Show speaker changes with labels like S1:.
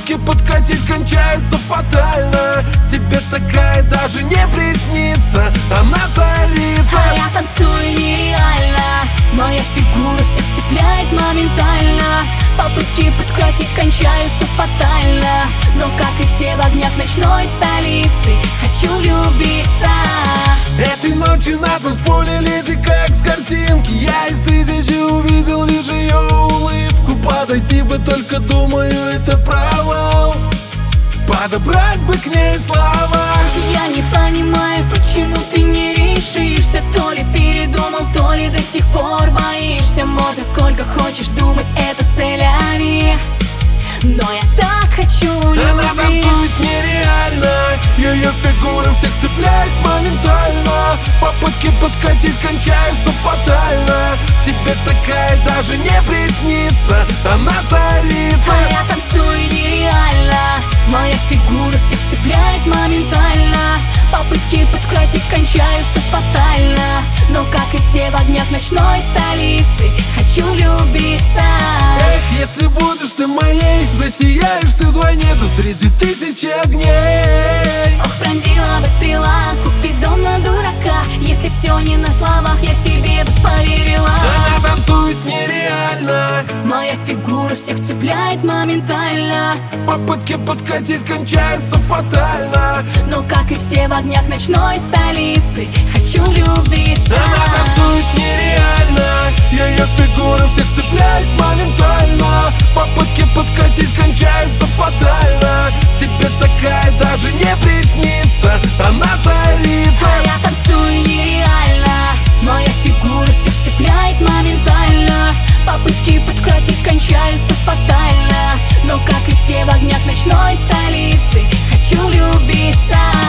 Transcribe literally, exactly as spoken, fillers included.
S1: Попытки подкатить кончаются фатально. Тебе такая даже не приснится, она царица.
S2: А я танцую нереально, моя фигура всех цепляет моментально. Попытки подкатить кончаются фатально, но как и все в огнях ночной столицы, хочу влюбиться.
S1: Этой ночью на танцполе леди как с картинки. Я из тысячи увидел лишь ее улыбку. Подойти бы только, думаю, это провал. Подобрать бы к ней слова.
S2: Я не понимаю, почему ты не решишься. То ли передумал, то ли до сих пор боишься. Можно сколько хочешь думать, это сэляви, но я так хочу любви.
S1: Она танцует нереально, ее фигура всех цепляет моментально. Попытки подкатить кончаются фатально. Тебе такая даже не приснится, она царица.
S2: А я танцую нереально, моя фигура всех цепляет моментально. Попытки подкатить кончаются фатально, но как и все в огнях ночной столицы, хочу влюбиться.
S1: Эх, если будешь ты моей, засияешь ты вдвойне, да среди тысячи огней.
S2: Ох, пронзила бы стрела Купидон на дурака. Если все не на словах, я тебе бы поверила.
S1: Она танцует нереально,
S2: моя фигура всех цепляет моментально.
S1: попытки подкатить кончаются фатально,
S2: но как и все в огнях ночной столицы, хочу влюбиться.
S1: она танцует нереально, ее фигура всех цепляет моментально. Попытки подкатить кончаются фатально. Тебе такая даже не приснится, она царица.
S2: А я танцую нереально, моя фигура всех цепляет моментально. Попытки подкатить кончаются фатально, но как и все в огнях ночной столицы, хочу влюбиться.